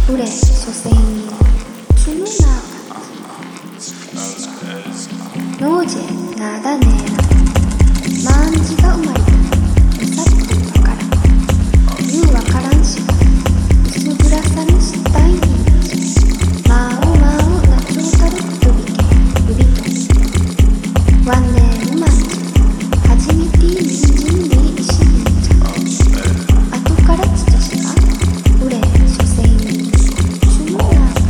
Ure sosegni Chununa Noje nada nera Manjiが生まれたさっとわからん言うわからんし薄暗さにしたいにまうまうなちょうたるくとびけ指とワンネームマンジはじめてにんじんで石にんじゃ後からつとしがうれ所詮にチューナー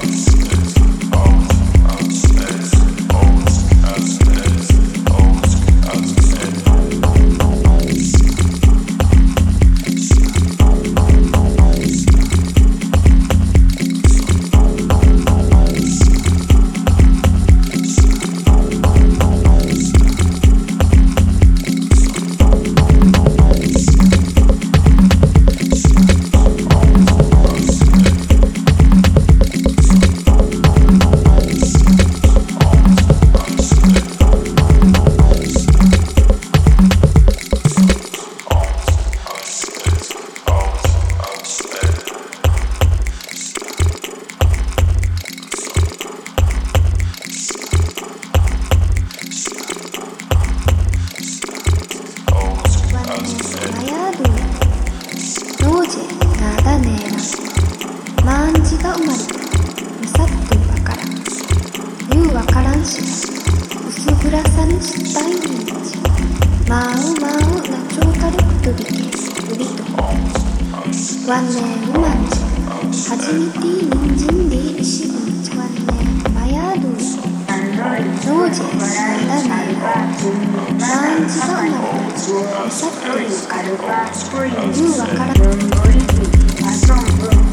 マンジが生まれたむさっとわからん言うわからんし薄暗さにしたいにんじまうまうなちょうたるくとびけ指とワンネームマンジはじめてにんじんで石にんじワンネームマヤドゥノージェナダネーマンジが生まれたむさっとわからん言うわからん